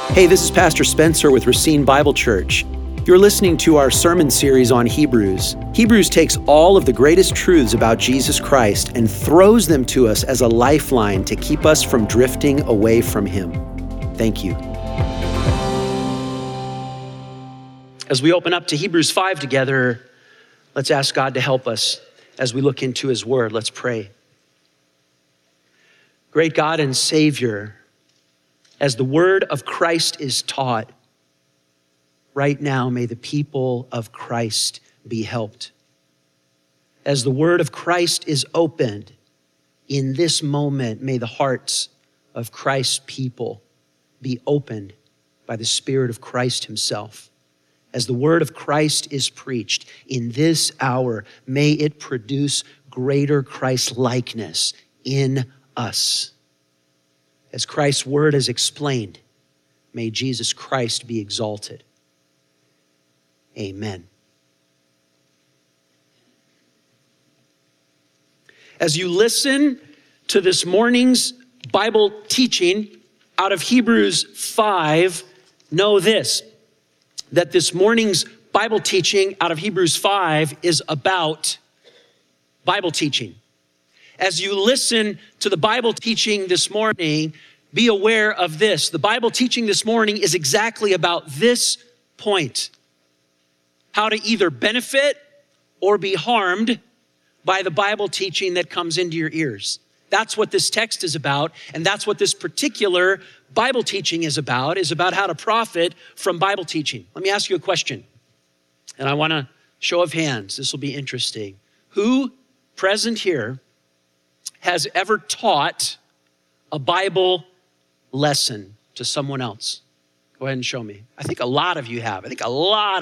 Hey, this is Pastor Spencer with Racine Bible Church. You're listening to our sermon series on Hebrews. Hebrews takes all of the greatest truths about Jesus Christ and throws them to us as a lifeline to keep us from drifting away from Him. Thank you. As we open up to Hebrews 5 together, let's ask God to help us as we look into His Word. Let's pray. Great God and Savior, as the word of Christ is taught, right now may the people of Christ be helped. As the word of Christ is opened, in this moment, may the hearts of Christ's people be opened by the Spirit of Christ Himself. As the word of Christ is preached in this hour, may it produce greater Christ-likeness in us. As Christ's word is explained, may Jesus Christ be exalted. Amen. As you listen to this morning's Bible teaching out of Hebrews 5, know this, that this morning's Bible teaching out of Hebrews 5 is about Bible teaching. As you listen to the Bible teaching this morning, be aware of this. The Bible teaching this morning is exactly about this point: how to either benefit or be harmed by the Bible teaching that comes into your ears. That's what this text is about, and that's what this particular Bible teaching is about how to profit from Bible teaching. Let me ask you a question, and I want a show of hands. This will be interesting. Who present here has ever taught a Bible lesson to someone else? Go ahead and show me. I think a lot of you have. We have a lot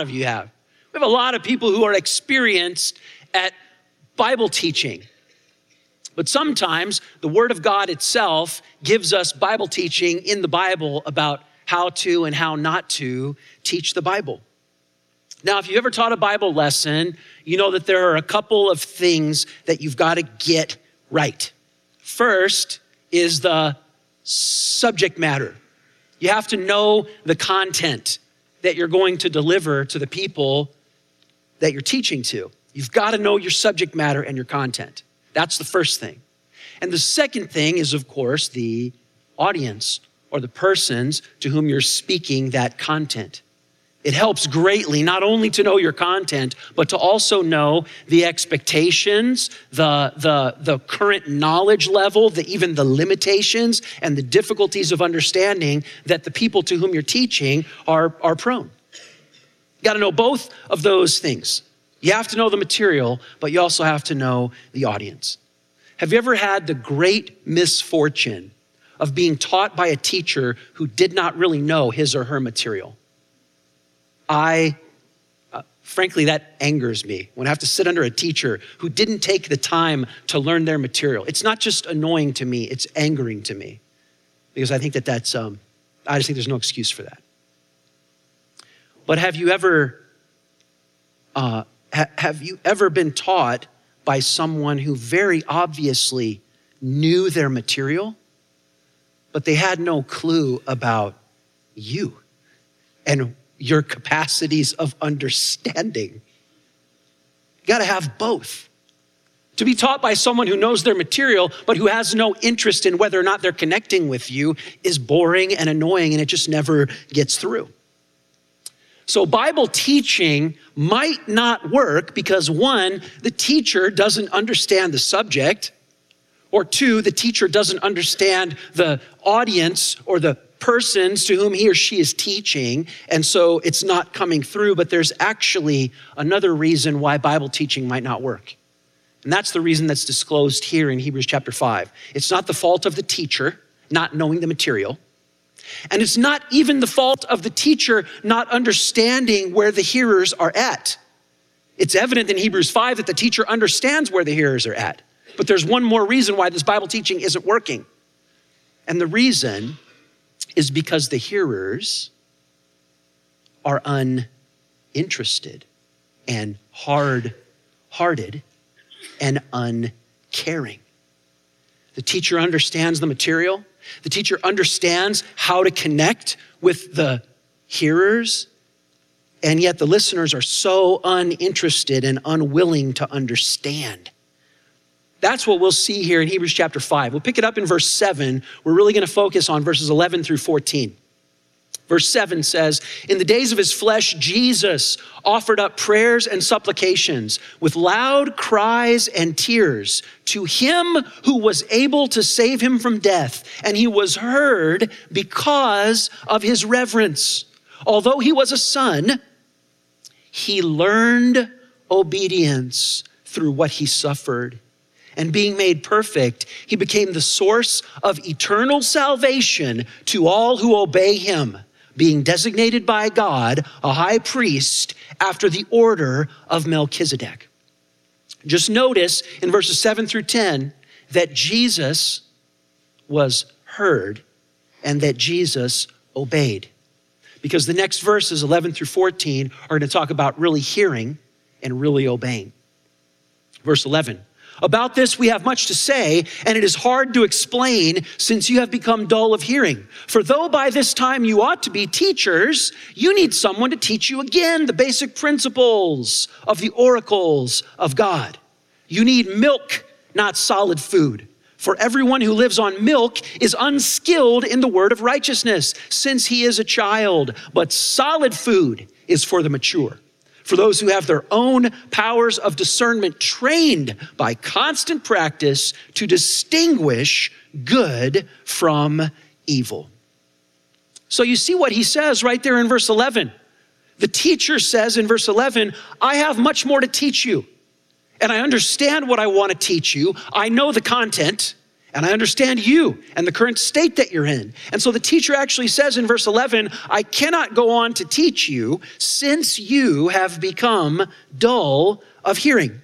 of people who are experienced at Bible teaching. But sometimes the Word of God itself gives us Bible teaching in the Bible about how to and how not to teach the Bible. Now, if you've ever taught a Bible lesson, you know that there are a couple of things that you've got to get right. First is the subject matter. You have to know the content that you're going to deliver to the people that you're teaching to. You've got to know your subject matter and your content. That's the first thing. And the second thing is, of course, the audience or the persons to whom you're speaking that content. It helps greatly not only to know your content, but to also know the expectations, the current knowledge level, even the limitations and the difficulties of understanding that the people to whom you're teaching are prone. You got to know both of those things. You have to know the material, but you also have to know the audience. Have you ever had the great misfortune of being taught by a teacher who did not really know his or her material? Frankly, that angers me when I have to sit under a teacher who didn't take the time to learn their material. It's not just annoying to me, it's angering to me, because I think that's, I just think there's no excuse for that. But have you ever been taught by someone who very obviously knew their material, but they had no clue about you and your capacities of understanding? You got to have both. To be taught by someone who knows their material, but who has no interest in whether or not they're connecting with you is boring and annoying, and it just never gets through. So Bible teaching might not work because, one, the teacher doesn't understand the subject, or two, the teacher doesn't understand the audience or the persons to whom he or she is teaching, and so it's not coming through. But there's actually another reason why Bible teaching might not work. And that's the reason that's disclosed here in Hebrews chapter 5. It's not the fault of the teacher not knowing the material. And it's not even the fault of the teacher not understanding where the hearers are at. It's evident in Hebrews 5 that the teacher understands where the hearers are at. But there's one more reason why this Bible teaching isn't working. And the reason is because the hearers are uninterested and hard-hearted and uncaring. The teacher understands the material. The teacher understands how to connect with the hearers, and yet the listeners are so uninterested and unwilling to understand. That's what we'll see here in Hebrews chapter 5. We'll pick it up in verse 7. We're really going to focus on verses 11 through 14. Verse 7 says, in the days of his flesh, Jesus offered up prayers and supplications with loud cries and tears to him who was able to save him from death. And he was heard because of his reverence. Although he was a son, he learned obedience through what he suffered. And being made perfect, he became the source of eternal salvation to all who obey him, being designated by God a high priest after the order of Melchizedek. Just notice in verses 7 through 10 that Jesus was heard and that Jesus obeyed. Because the next verses, 11 through 14, are going to talk about really hearing and really obeying. Verse 11. About this we have much to say, and it is hard to explain since you have become dull of hearing. For though by this time you ought to be teachers, you need someone to teach you again the basic principles of the oracles of God. You need milk, not solid food. For everyone who lives on milk is unskilled in the word of righteousness, since he is a child. But solid food is for the mature, for those who have their own powers of discernment trained by constant practice to distinguish good from evil. So you see what he says right there in verse 11. The teacher says in verse 11, I have much more to teach you. And I understand what I want to teach you. I know the content, and I understand you and the current state that you're in. And so the teacher actually says in verse 11, I cannot go on to teach you since you have become dull of hearing.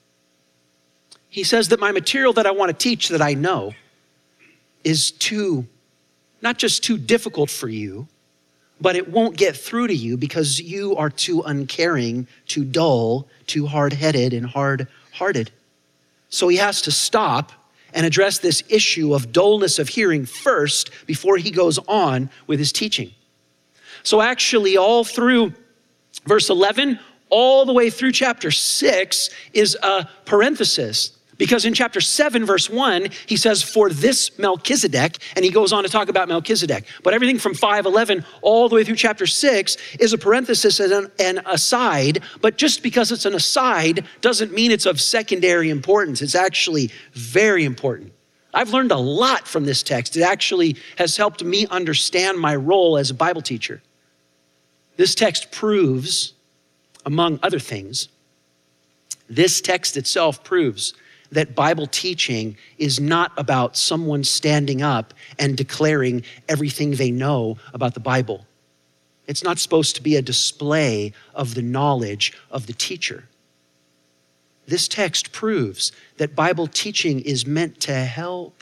He says that my material that I want to teach that I know is not just too difficult for you, but it won't get through to you because you are too uncaring, too dull, too hard-headed and hard-hearted. So he has to stop and address this issue of dullness of hearing first before he goes on with his teaching. So actually all through verse 11, all the way through chapter 6 is a parenthesis. Because in chapter 7, verse 1, he says, for this Melchizedek, and he goes on to talk about Melchizedek. But everything from 5:11 all the way through chapter 6 is a parenthesis and an aside. But just because it's an aside doesn't mean it's of secondary importance. It's actually very important. I've learned a lot from this text. It actually has helped me understand my role as a Bible teacher. This text proves, among other things, this text itself proves that Bible teaching is not about someone standing up and declaring everything they know about the Bible. It's not supposed to be a display of the knowledge of the teacher. This text proves that Bible teaching is meant to help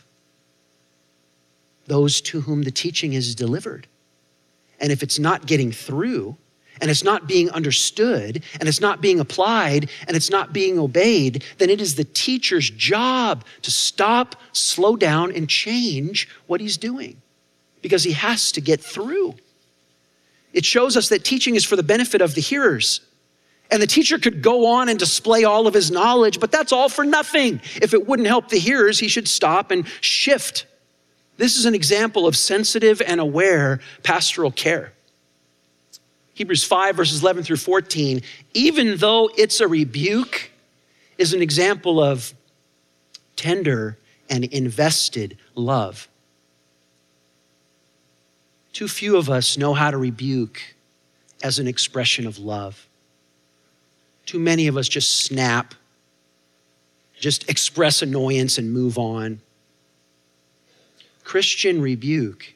those to whom the teaching is delivered. And if it's not getting through, and it's not being understood, and it's not being applied, and it's not being obeyed, then it is the teacher's job to stop, slow down, and change what he's doing, because he has to get through. It shows us that teaching is for the benefit of the hearers. And the teacher could go on and display all of his knowledge, but that's all for nothing. If it wouldn't help the hearers, he should stop and shift. This is an example of sensitive and aware pastoral care. Hebrews 5, verses 11 through 14, even though it's a rebuke, is an example of tender and invested love. Too few of us know how to rebuke as an expression of love. Too many of us just snap, just express annoyance and move on. Christian rebuke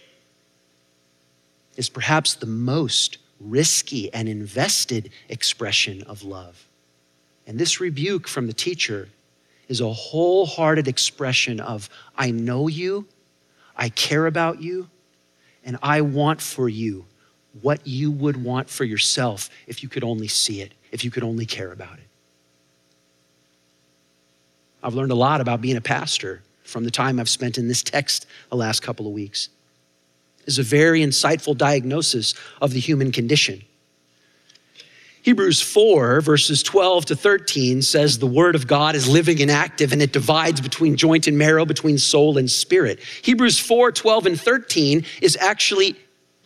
is perhaps the most risky and invested expression of love. And this rebuke from the teacher is a wholehearted expression of, I know you, I care about you, and I want for you what you would want for yourself if you could only see it, if you could only care about it. I've learned a lot about being a pastor from the time I've spent in this text the last couple of weeks. Is a very insightful diagnosis of the human condition. Hebrews 4, verses 12 to 13 says the word of God is living and active, and it divides between joint and marrow, between soul and spirit. Hebrews 4, 12 and 13 is actually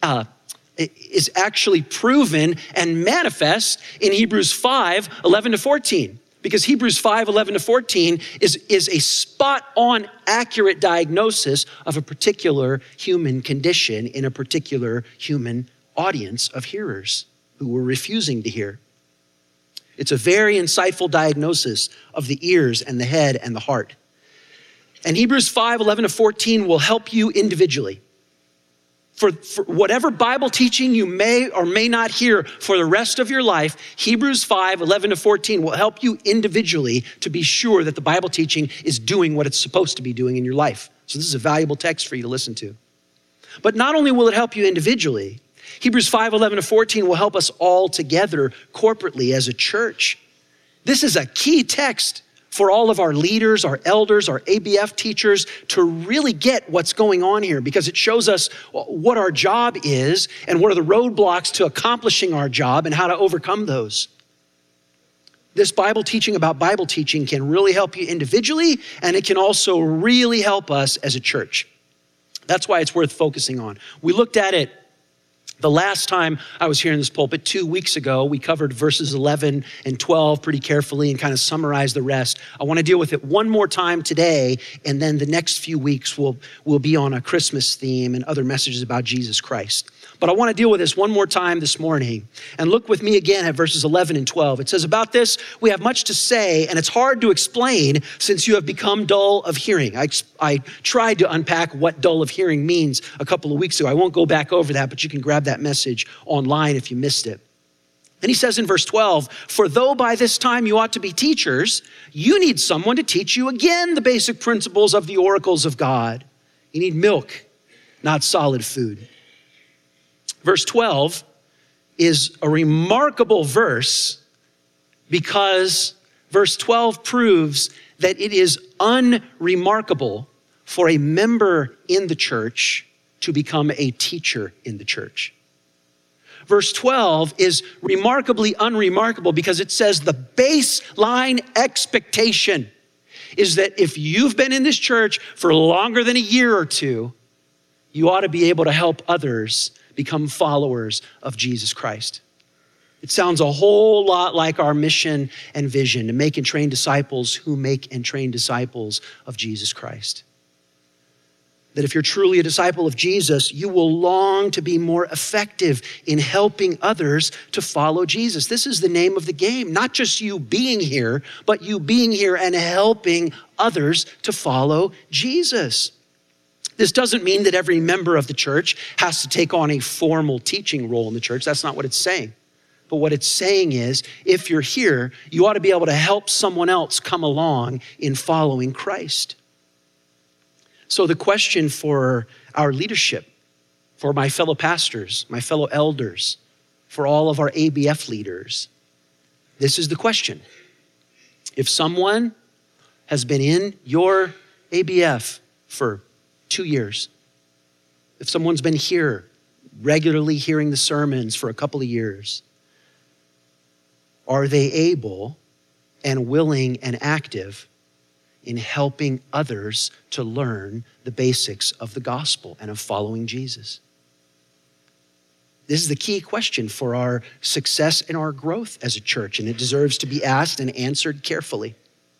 proven and manifest in Hebrews 5, 11 to 14. Because Hebrews 5, 11 to 14 is a spot-on accurate diagnosis of a particular human condition in a particular human audience of hearers who were refusing to hear. It's a very insightful diagnosis of the ears and the head and the heart. And Hebrews 5, 11 to 14 will help you individually. For whatever Bible teaching you may or may not hear for the rest of your life, Hebrews 5, 11 to 14 will help you individually to be sure that the Bible teaching is doing what it's supposed to be doing in your life. So this is a valuable text for you to listen to. But not only will it help you individually, Hebrews 5, 11 to 14 will help us all together corporately as a church. This is a key text for all of our leaders, our elders, our ABF teachers to really get what's going on here, because it shows us what our job is and what are the roadblocks to accomplishing our job and how to overcome those. This Bible teaching about Bible teaching can really help you individually, and it can also really help us as a church. That's why it's worth focusing on. We looked at it the last time I was here in this pulpit 2 weeks ago. We covered verses 11 and 12 pretty carefully and kind of summarized the rest. I want to deal with it one more time today, and then the next few weeks will be on a Christmas theme and other messages about Jesus Christ. But I want to deal with this one more time this morning. And look with me again at verses 11 and 12. It says, about this, we have much to say, and it's hard to explain since you have become dull of hearing. I tried to unpack what dull of hearing means a couple of weeks ago. I won't go back over that, but you can grab that message online if you missed it. Then he says in verse 12, for though by this time you ought to be teachers, you need someone to teach you again the basic principles of the oracles of God. You need milk, not solid food. Verse 12 is a remarkable verse because verse 12 proves that it is unremarkable for a member in the church to become a teacher in the church. Verse 12 is remarkably unremarkable because it says the baseline expectation is that if you've been in this church for longer than a year or two, you ought to be able to help others become followers of Jesus Christ. It sounds a whole lot like our mission and vision to make and train disciples who make and train disciples of Jesus Christ. That if you're truly a disciple of Jesus, you will long to be more effective in helping others to follow Jesus. This is the name of the game, not just you being here, but you being here and helping others to follow Jesus. This doesn't mean that every member of the church has to take on a formal teaching role in the church. That's not what it's saying. But what it's saying is, if you're here, you ought to be able to help someone else come along in following Christ. So the question for our leadership, for my fellow pastors, my fellow elders, for all of our ABF leaders, this is the question. If someone has been in your ABF for 2 years, if someone's been here regularly hearing the sermons for a couple of years, are they able and willing and active in helping others to learn the basics of the gospel and of following Jesus? This is the key question for our success and our growth as a church, and it deserves to be asked and answered carefully.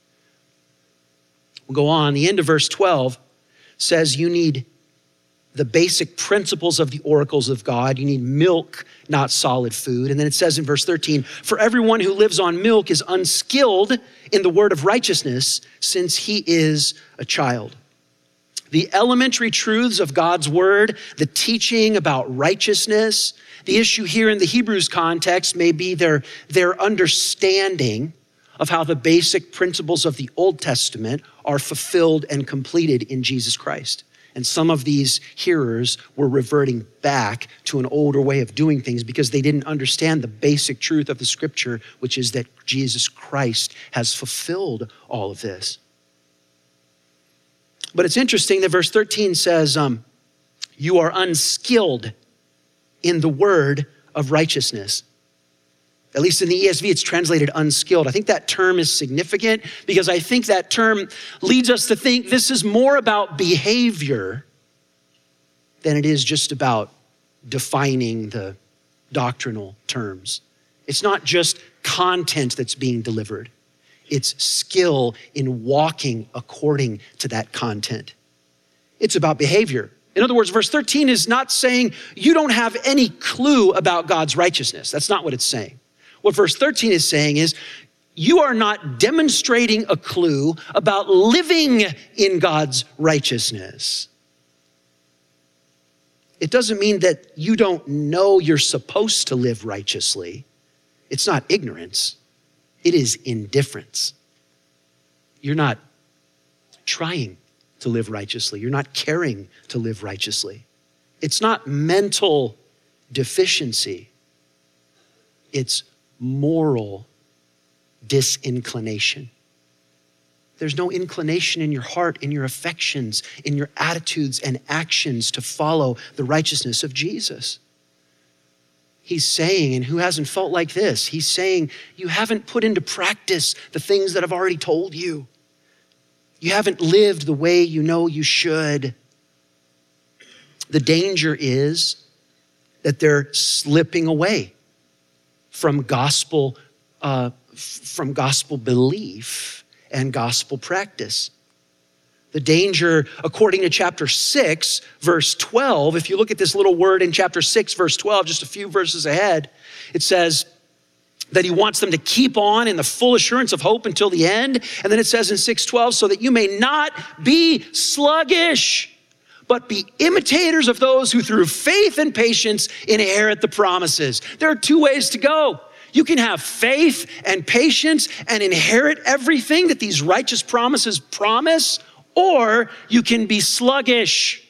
We'll go on. The end of verse 12 says you need the basic principles of the oracles of God. You need milk, not solid food. And then it says in verse 13, for everyone who lives on milk is unskilled in the word of righteousness, since he is a child. The elementary truths of God's word, the teaching about righteousness, the issue here in the Hebrews context may be their understanding of how the basic principles of the Old Testament are fulfilled and completed in Jesus Christ. And some of these hearers were reverting back to an older way of doing things because they didn't understand the basic truth of the scripture, which is that Jesus Christ has fulfilled all of this. But it's interesting that verse 13 says, you are unskilled in the word of righteousness. At least in the ESV, it's translated unskilled. I think that term is significant because I think that term leads us to think this is more about behavior than it is just about defining the doctrinal terms. It's not just content that's being delivered. It's skill in walking according to that content. It's about behavior. In other words, verse 13 is not saying you don't have any clue about God's righteousness. That's not what it's saying. What verse 13 is saying is you are not demonstrating a clue about living in God's righteousness. It doesn't mean that you don't know you're supposed to live righteously. It's not ignorance. It is indifference. You're not trying to live righteously. You're not caring to live righteously. It's not mental deficiency. It's moral disinclination. There's no inclination in your heart, in your affections, in your attitudes and actions to follow the righteousness of Jesus. He's saying, and who hasn't felt like this? He's saying, you haven't put into practice the things that I've already told you. You haven't lived the way you know you should. The danger is that they're slipping away from gospel belief and gospel practice. The danger, according to chapter 6, verse 12, if you look at this little word in chapter 6, verse 12, just a few verses ahead, it says that he wants them to keep on in the full assurance of hope until the end. And then it says in 6:12, so that you may not be sluggish, but be imitators of those who through faith and patience inherit the promises. There are two ways to go. You can have faith and patience and inherit everything that these righteous promises promise, or you can be sluggish,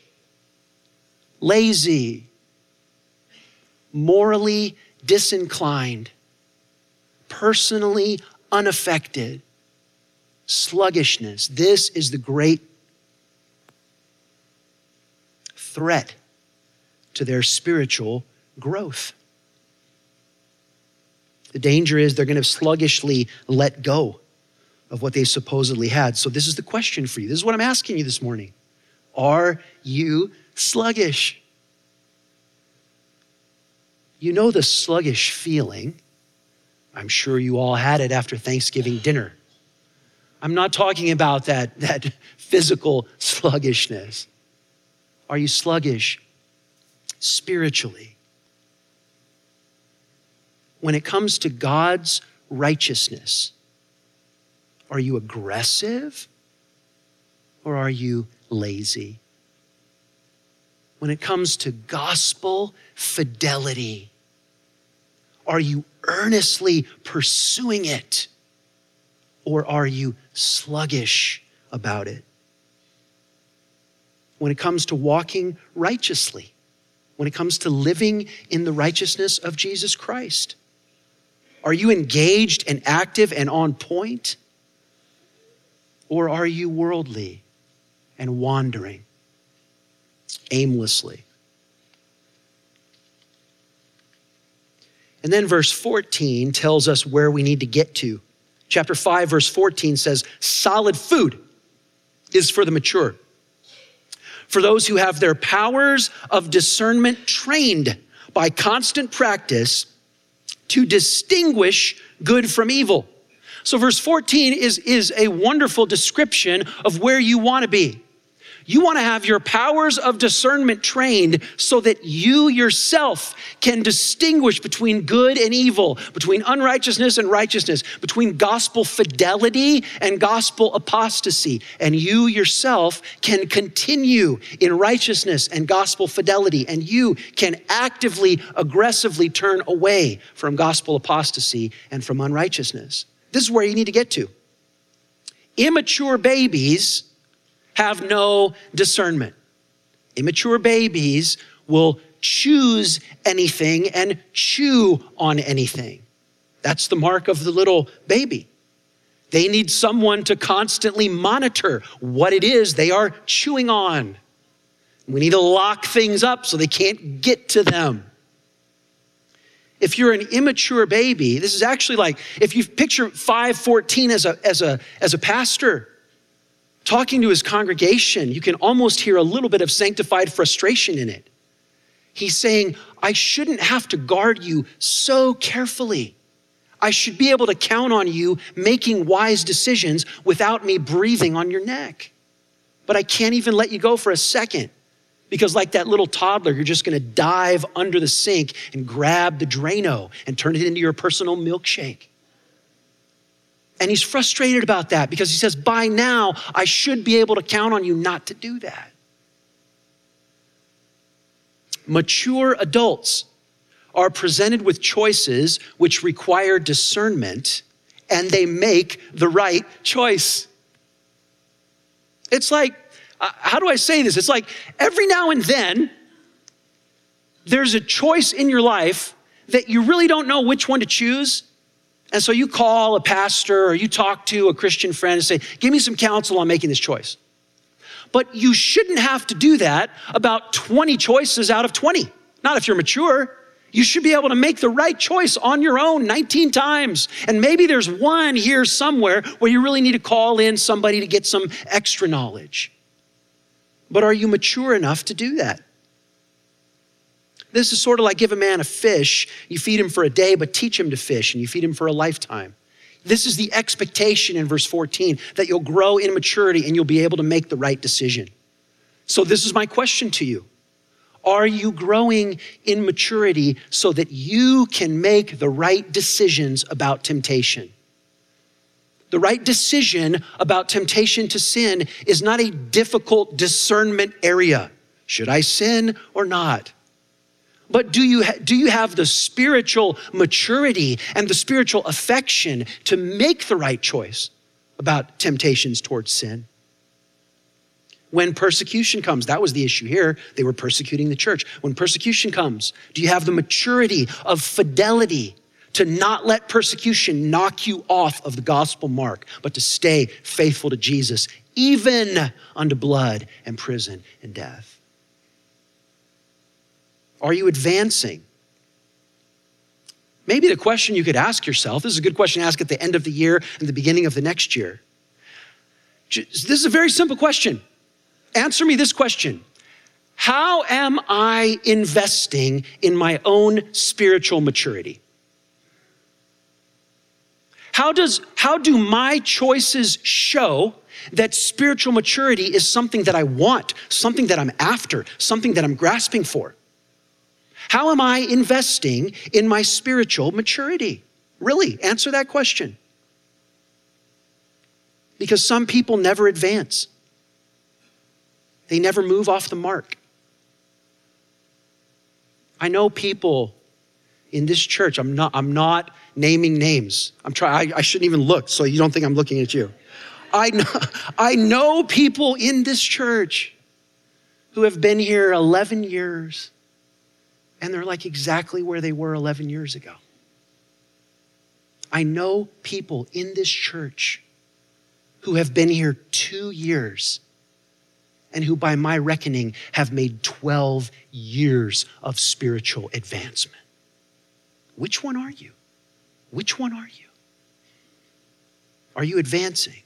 lazy, morally disinclined, personally unaffected, sluggishness. This is the great threat to their spiritual growth. The danger is they're going to sluggishly let go of what they supposedly had. So this is the question for you. This is what I'm asking you this morning. Are you sluggish? You know the sluggish feeling. I'm sure you all had it after Thanksgiving dinner. I'm not talking about that physical sluggishness. Are you sluggish spiritually? When it comes to God's righteousness, are you aggressive or are you lazy? When it comes to gospel fidelity, are you earnestly pursuing it or are you sluggish about it? When it comes to walking righteously, when it comes to living in the righteousness of Jesus Christ, are you engaged and active and on point? Or are you worldly and wandering aimlessly? And then verse 14 tells us where we need to get to. Chapter 5, verse 14 says, solid food is for the mature, for those who have their powers of discernment trained by constant practice to distinguish good from evil. So verse 14 is a wonderful description of where you want to be. You want to have your powers of discernment trained so that you yourself can distinguish between good and evil, between unrighteousness and righteousness, between gospel fidelity and gospel apostasy. And you yourself can continue in righteousness and gospel fidelity, and you can actively, aggressively turn away from gospel apostasy and from unrighteousness. This is where you need to get to. Immature babies have no discernment. Immature babies will choose anything and chew on anything. That's the mark of the little baby. They need someone to constantly monitor what it is they are chewing on. We need to lock things up so they can't get to them. If you're an immature baby, this is actually like, if you picture 5:14 as a pastor talking to his congregation, you can almost hear a little bit of sanctified frustration in it. He's saying, I shouldn't have to guard you so carefully. I should be able to count on you making wise decisions without me breathing on your neck. But I can't even let you go for a second. Because like that little toddler, you're just gonna dive under the sink and grab the Drano and turn it into your personal milkshake. And he's frustrated about that because he says, by now, I should be able to count on you not to do that. Mature adults are presented with choices which require discernment, and they make the right choice. It's like, how do I say this? It's like every now and then, there's a choice in your life that you really don't know which one to choose. And so you call a pastor or you talk to a Christian friend and say, give me some counsel on making this choice. But you shouldn't have to do that about 20 choices out of 20. Not if you're mature. You should be able to make the right choice on your own 19 times. And maybe there's one here somewhere where you really need to call in somebody to get some extra knowledge. But are you mature enough to do that? This is sort of like give a man a fish, you feed him for a day, but teach him to fish, and you feed him for a lifetime. This is the expectation in verse 14, that you'll grow in maturity and you'll be able to make the right decision. So this is my question to you. Are you growing in maturity so that you can make the right decisions about temptation? The right decision about temptation to sin is not a difficult discernment area. Should I sin or not? But do you have the spiritual maturity and the spiritual affection to make the right choice about temptations towards sin? When persecution comes, that was the issue here. They were persecuting the church. When persecution comes, do you have the maturity of fidelity to not let persecution knock you off of the gospel mark, but to stay faithful to Jesus, even unto blood and prison and death? Are you advancing? Maybe the question you could ask yourself, this is a good question to ask at the end of the year and the beginning of the next year. This is a very simple question. Answer me this question. How am I investing in my own spiritual maturity? How do my choices show that spiritual maturity is something that I want, something that I'm after, something that I'm grasping for? How am I investing in my spiritual maturity? Really, answer that question. Because some people never advance. They never move off the mark. I know people in this church, I'm not naming names. I shouldn't even look, so you don't think I'm looking at you. I know people in this church who have been here 11 years, and they're like exactly where they were 11 years ago. I know people in this church who have been here 2 years and who, by my reckoning, have made 12 years of spiritual advancement. Which one are you? Which one are you? Are you advancing?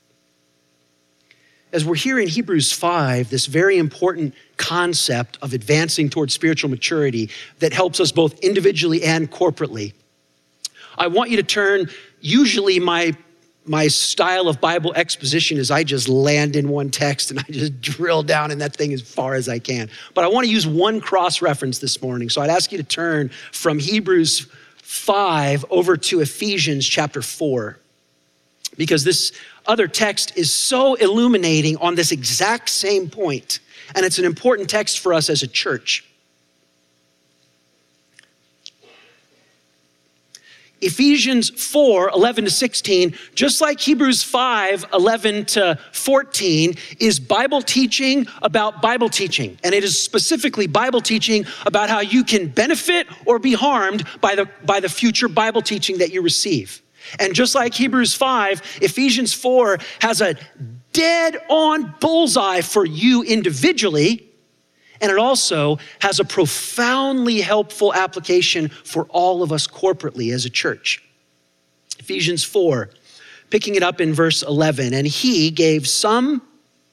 As we're here in Hebrews 5, this very important concept of advancing towards spiritual maturity that helps us both individually and corporately, I want you to turn, usually my style of Bible exposition is I just land in one text and I just drill down in that thing as far as I can. But I want to use one cross-reference this morning. So I'd ask you to turn from Hebrews 5 over to Ephesians chapter 4. Because this other text is so illuminating on this exact same point. And it's an important text for us as a church. Ephesians 4, 11 to 16, just like Hebrews 5, 11 to 14, is Bible teaching about Bible teaching. And it is specifically Bible teaching about how you can benefit or be harmed by the future Bible teaching that you receive. And just like Hebrews 5, Ephesians 4 has a dead-on bullseye for you individually, and it also has a profoundly helpful application for all of us corporately as a church. Ephesians 4, picking it up in verse 11, and he gave some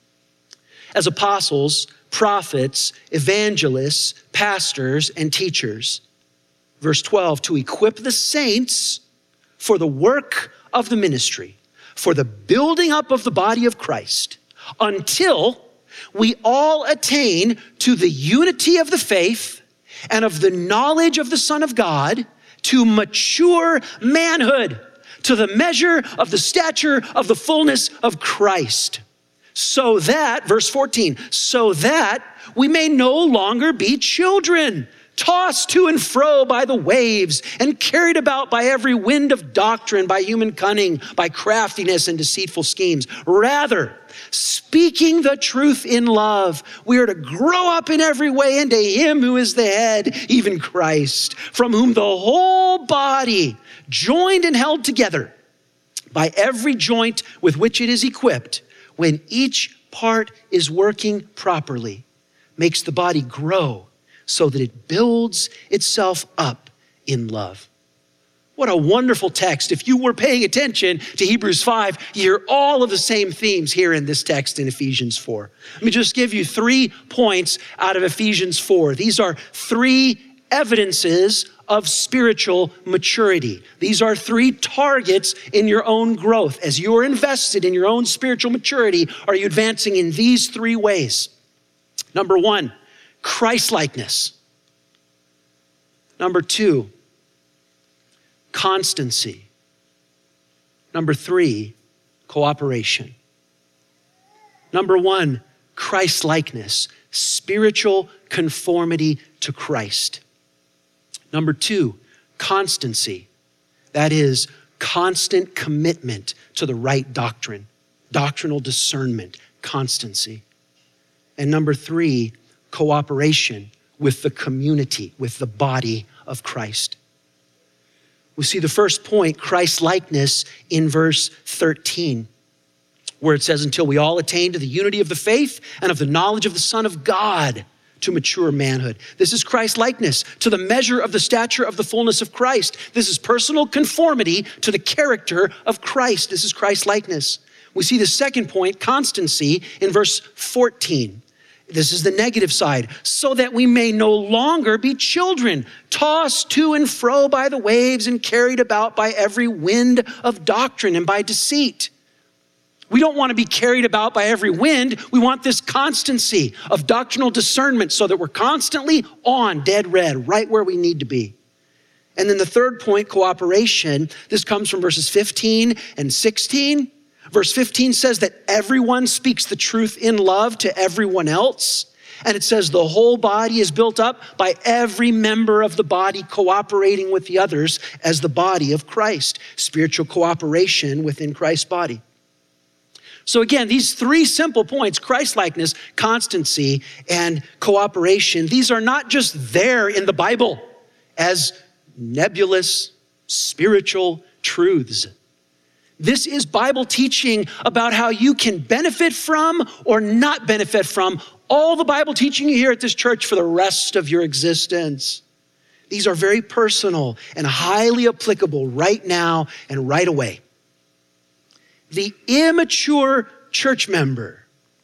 as apostles, prophets, evangelists, pastors, and teachers. Verse 12, to equip the saints for the work of the ministry, for the building up of the body of Christ, until we all attain to the unity of the faith and of the knowledge of the Son of God, to mature manhood, to the measure of the stature of the fullness of Christ. So that, verse 14, so that we may no longer be children, tossed to and fro by the waves and carried about by every wind of doctrine, by human cunning, by craftiness and deceitful schemes. Rather, speaking the truth in love, we are to grow up in every way into him who is the head, even Christ, from whom the whole body, joined and held together by every joint with which it is equipped, when each part is working properly, makes the body grow so that it builds itself up in love. What a wonderful text. If you were paying attention to Hebrews 5, you hear all of the same themes here in this text in Ephesians 4. Let me just give you 3 points out of Ephesians 4. These are 3 evidences of spiritual maturity. These are 3 targets in your own growth. As you are invested in your own spiritual maturity, are you advancing in these 3 ways? Number 1, Christ-likeness. Number 2, constancy. Number 3, cooperation. Number 1, Christ-likeness, spiritual conformity to Christ. Number 2, constancy. That is constant commitment to the right doctrine, doctrinal discernment, constancy. And number 3, cooperation with the community, with the body of Christ. We see the first point, Christ-likeness, in verse 13, where it says, until we all attain to the unity of the faith and of the knowledge of the Son of God, to mature manhood. This is Christ-likeness, to the measure of the stature of the fullness of Christ. This is personal conformity to the character of Christ. This is Christ-likeness. We see the second point, constancy, in verse 14. This is the negative side, so that we may no longer be children, tossed to and fro by the waves and carried about by every wind of doctrine and by deceit. We don't want to be carried about by every wind. We want this constancy of doctrinal discernment so that we're constantly on, dead red, right where we need to be. And then the third point, cooperation. This comes from verses 15 and 16. Verse 15 says that everyone speaks the truth in love to everyone else. And it says the whole body is built up by every member of the body cooperating with the others as the body of Christ. Spiritual cooperation within Christ's body. So again, these 3 simple points, Christ-likeness, constancy, and cooperation, these are not just there in the Bible as nebulous spiritual truths. This is Bible teaching about how you can benefit from or not benefit from all the Bible teaching you hear at this church for the rest of your existence. These are very personal and highly applicable right now and right away. The immature church member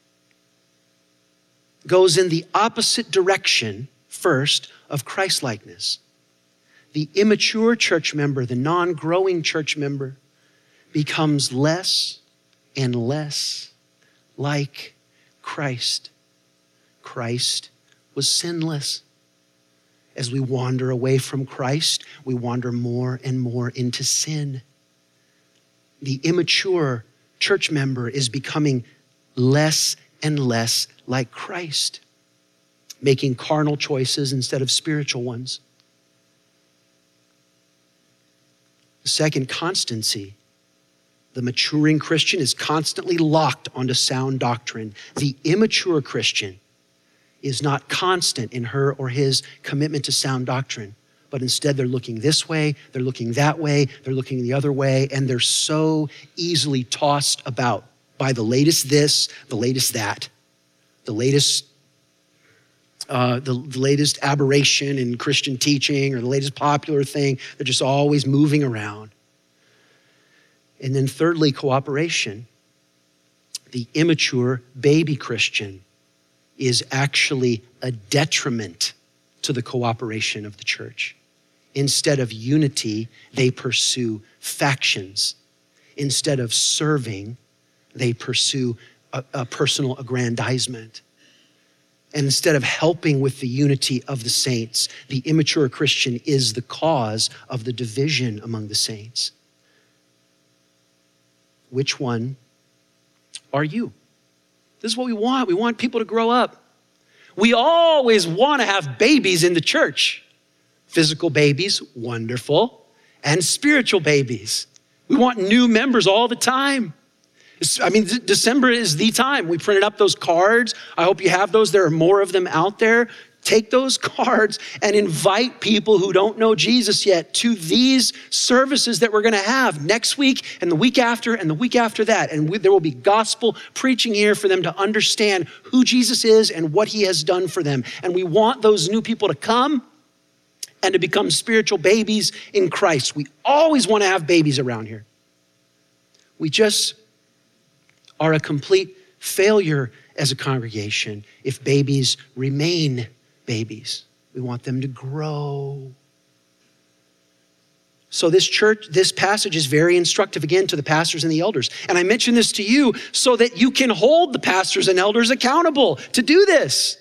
goes in the opposite direction, first, of Christ-likeness. The immature church member, the non-growing church member, becomes less and less like Christ. Christ was sinless. As we wander away from Christ, we wander more and more into sin. The immature church member is becoming less and less like Christ, making carnal choices instead of spiritual ones. The second, constancy. The maturing Christian is constantly locked onto sound doctrine. The immature Christian is not constant in her or his commitment to sound doctrine, but instead they're looking this way, they're looking that way, they're looking the other way, and they're so easily tossed about by the latest this, the latest that, the latest aberration in Christian teaching or the latest popular thing. They're just always moving around. And then thirdly, cooperation. The immature baby Christian is actually a detriment to the cooperation of the church. Instead of unity, they pursue factions. Instead of serving, they pursue a personal aggrandizement. And instead of helping with the unity of the saints, the immature Christian is the cause of the division among the saints. Which one are you? This is what we want. We want people to grow up. We always want to have babies in the church. Physical babies, wonderful, and spiritual babies. We want new members all the time. December is the time. We printed up those cards. I hope you have those. There are more of them out there. Take those cards and invite people who don't know Jesus yet to these services that we're going to have next week and the week after and the week after that. And there will be gospel preaching here for them to understand who Jesus is and what he has done for them. And we want those new people to come and to become spiritual babies in Christ. We always want to have babies around here. We just are a complete failure as a congregation if babies remain babies. We want them to grow. So this passage is very instructive again to the pastors and the elders. And I mention this to you so that you can hold the pastors and elders accountable to do this.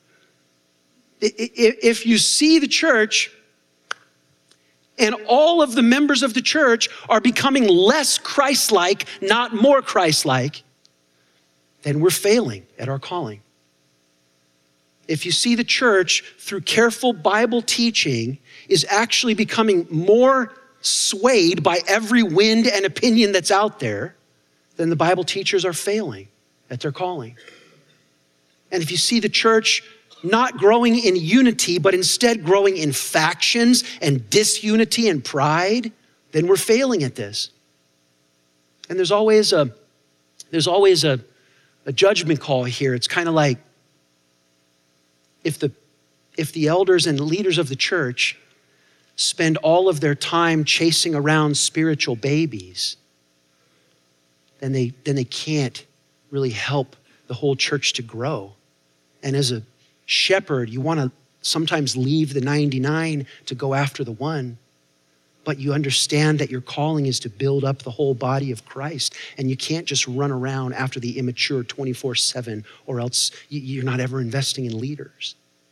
If you see the church and all of the members of the church are becoming less Christ-like, not more Christ-like, then we're failing at our calling. If you see the church through careful Bible teaching is actually becoming more swayed by every wind and opinion that's out there, then the Bible teachers are failing at their calling. And if you see the church not growing in unity, but instead growing in factions and disunity and pride, then we're failing at this. And there's always a judgment call here. It's kind of like, if the elders and leaders of the church spend all of their time chasing around spiritual babies, then they can't really help the whole church to grow. And as a shepherd, you want to sometimes leave the 99 to go after the one, but you understand that your calling is to build up the whole body of Christ, and you can't just run around after the immature 24/7, or else you're not ever investing in leaders.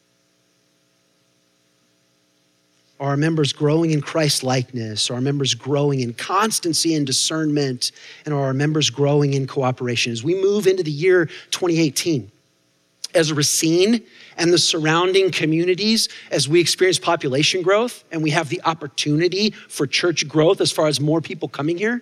Are our members growing in Christ-likeness? Are our members growing in constancy and discernment? And are our members growing in cooperation? As we move into the year 2018, as Racine and the surrounding communities, as we experience population growth and we have the opportunity for church growth as far as more people coming here,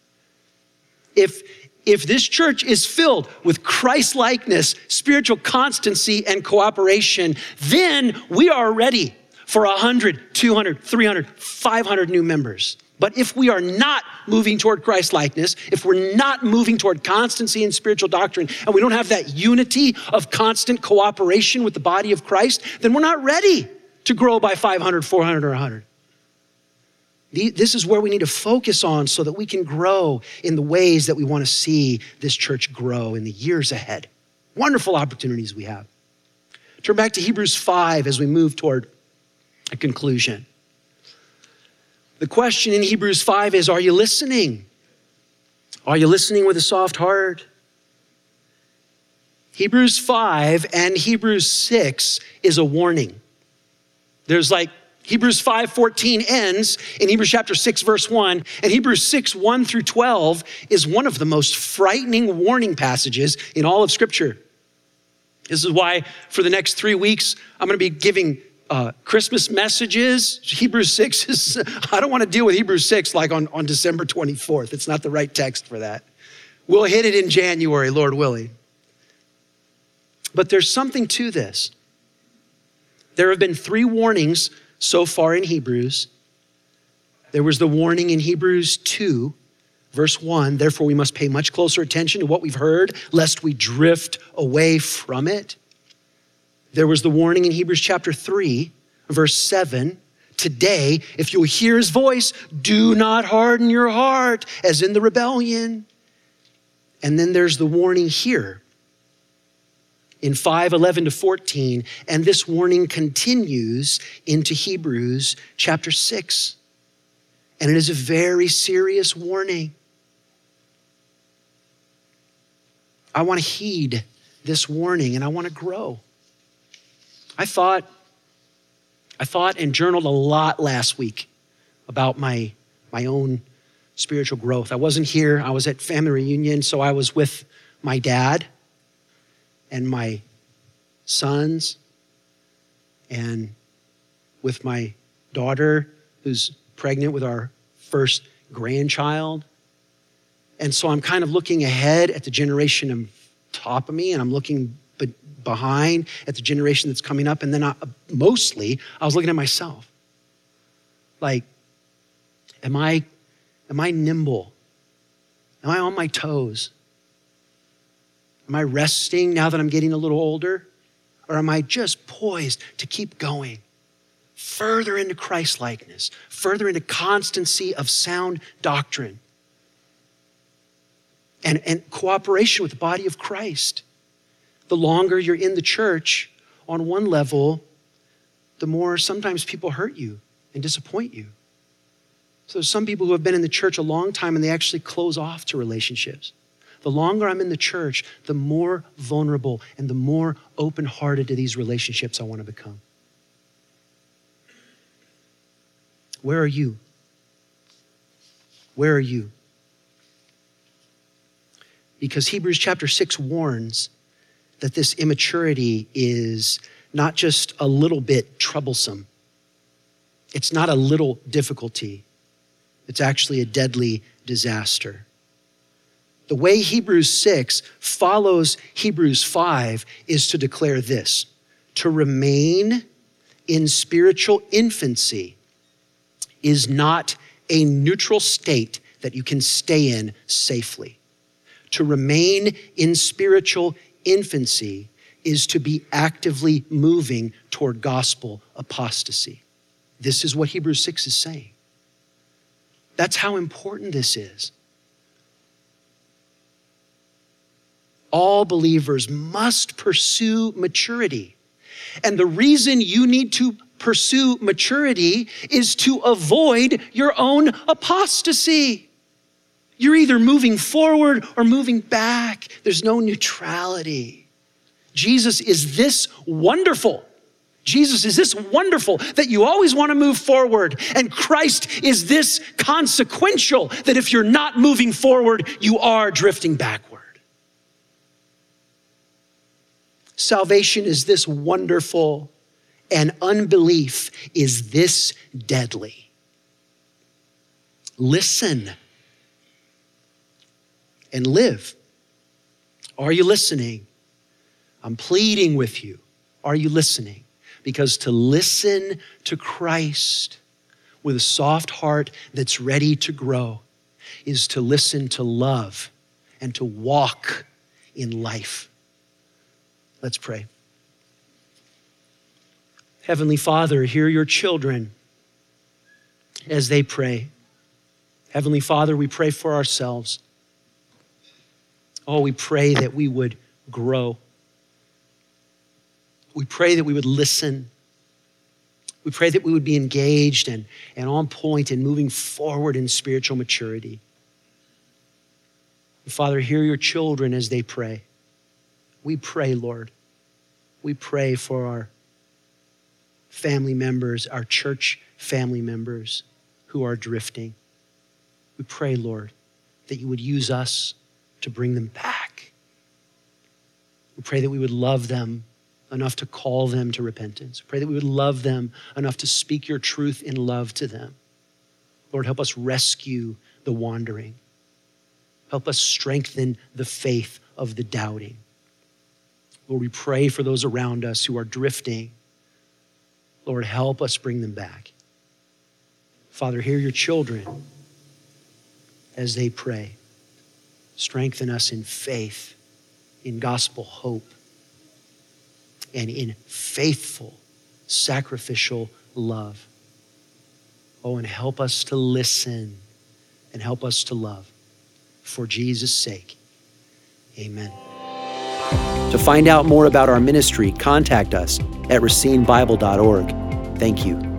if this church is filled with Christ-likeness, spiritual constancy, and cooperation, then we are ready for 100, 200, 300, 500 new members. But if we are not moving toward Christ-likeness, if we're not moving toward constancy in spiritual doctrine, and we don't have that unity of constant cooperation with the body of Christ, then we're not ready to grow by 500, 400, or 100. This is where we need to focus on so that we can grow in the ways that we want to see this church grow in the years ahead. Wonderful opportunities we have. Turn back to Hebrews 5 as we move toward a conclusion. The question in Hebrews 5 is, are you listening? Are you listening with a soft heart? Hebrews 5 and Hebrews 6 is a warning. There's like Hebrews 5:14 ends in Hebrews chapter 6, verse 1, and Hebrews 6, 1 through 12 is one of the most frightening warning passages in all of Scripture. This is why for the next 3 weeks, I'm going to be giving Christmas messages. Hebrews 6 is, I don't want to deal with Hebrews 6 like on December 24th. It's not the right text for that. We'll hit it in January, Lord willing. But there's something to this. There have been 3 warnings so far in Hebrews. There was the warning in Hebrews 2, verse 1, therefore we must pay much closer attention to what we've heard, lest we drift away from it. There was the warning in Hebrews chapter 3, verse 7, today, if you'll hear his voice, do not harden your heart as in the rebellion. And then there's the warning here in 5:11-14, and this warning continues into Hebrews chapter 6. And it is a very serious warning. I want to heed this warning and I want to grow. I thought and journaled a lot last week about my own spiritual growth. I wasn't here. I was at family reunion, so I was with my dad and my sons and with my daughter who's pregnant with our first grandchild. And so I'm kind of looking ahead at the generation on top of me, and I'm looking behind at the generation that's coming up. And then I was looking at myself. Like, am I nimble? Am I on my toes? Am I resting now that I'm getting a little older? Or am I just poised to keep going further into Christ-likeness, further into constancy of sound doctrine and cooperation with the body of Christ? The longer you're in the church, on one level, the more sometimes people hurt you and disappoint you. So there's some people who have been in the church a long time and they actually close off to relationships. The longer I'm in the church, the more vulnerable and the more open-hearted to these relationships I want to become. Where are you? Where are you? Because Hebrews chapter 6 warns that this immaturity is not just a little bit troublesome. It's not a little difficulty. It's actually a deadly disaster. The way Hebrews 6 follows Hebrews 5 is to declare this: to remain in spiritual infancy is not a neutral state that you can stay in safely. To remain in spiritual infancy is to be actively moving toward gospel apostasy. This is what Hebrews 6 is saying. That's how important this is. All believers must pursue maturity. And the reason you need to pursue maturity is to avoid your own apostasy. You're either moving forward or moving back. There's no neutrality. Jesus is this wonderful. Jesus is this wonderful that you always want to move forward. And Christ is this consequential that if you're not moving forward, you are drifting backward. Salvation is this wonderful, and unbelief is this deadly. Listen and live. Are you listening? I'm pleading with you. Are you listening? Because to listen to Christ with a soft heart that's ready to grow is to listen to love and to walk in life. Let's pray. Heavenly Father, hear your children as they pray. Heavenly Father, we pray for ourselves. Oh, we pray that we would grow. We pray that we would listen. We pray that we would be engaged and on point and moving forward in spiritual maturity. Father, hear your children as they pray. We pray, Lord. We pray for our family members, our church family members who are drifting. We pray, Lord, that you would use us to bring them back. We pray that we would love them enough to call them to repentance. We pray that we would love them enough to speak your truth in love to them. Lord, help us rescue the wandering. Help us strengthen the faith of the doubting. Lord, we pray for those around us who are drifting. Lord, help us bring them back. Father, hear your children as they pray. Strengthen us in faith, in gospel hope, and in faithful, sacrificial love. Oh, and help us to listen and help us to love. For Jesus' sake, amen. To find out more about our ministry, contact us at racinebible.org. Thank you.